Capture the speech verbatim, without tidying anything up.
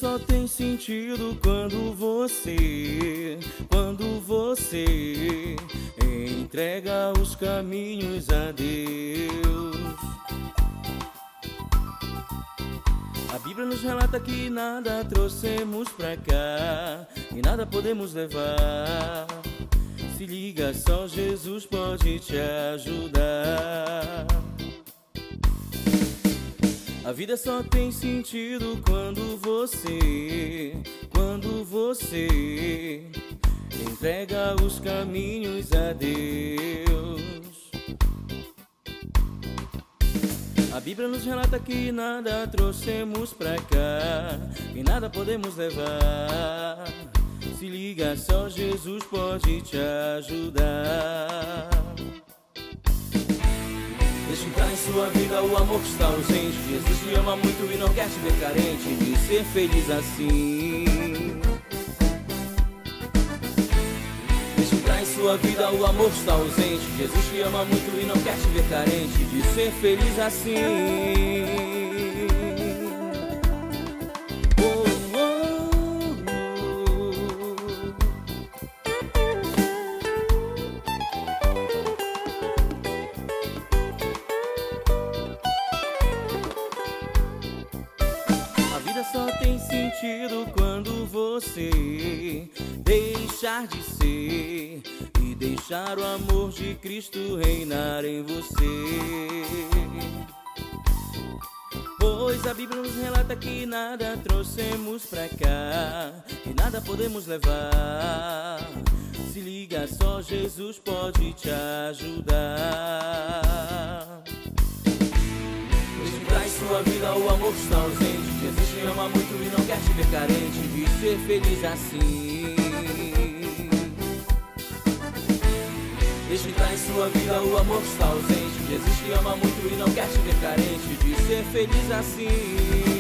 só tem sentido quando você, quando você entrega os caminhos a Deus. A Bíblia nos relata que nada trouxemos pra cá e nada podemos levar. Se liga, só Jesus pode te ajudar. A vida só tem sentido quando você, quando você entrega os caminhos a Deus. A Bíblia nos relata que nada trouxemos pra cá e nada podemos levar. Se liga, só Jesus pode te ajudar. Deixa entrar em sua vida o amor que está ausente. Jesus te ama muito e não quer te ver carente de ser feliz assim. Deixa entrar em sua vida o amor que está ausente. Jesus te ama muito e não quer te ver carente de ser feliz assim. Só tem sentido quando você deixar de ser e deixar o amor de Cristo reinar em você. Pois a Bíblia nos relata que nada trouxemos pra cá e nada podemos levar. Se liga, só Jesus pode te ajudar. Traz sua vida o amor que está ausente. Jesus te ama muito e não quer te ver carente de ser feliz assim. Deixa entrar em sua vida o amor que está ausente. Jesus te ama muito e não quer te ver carente de ser feliz assim.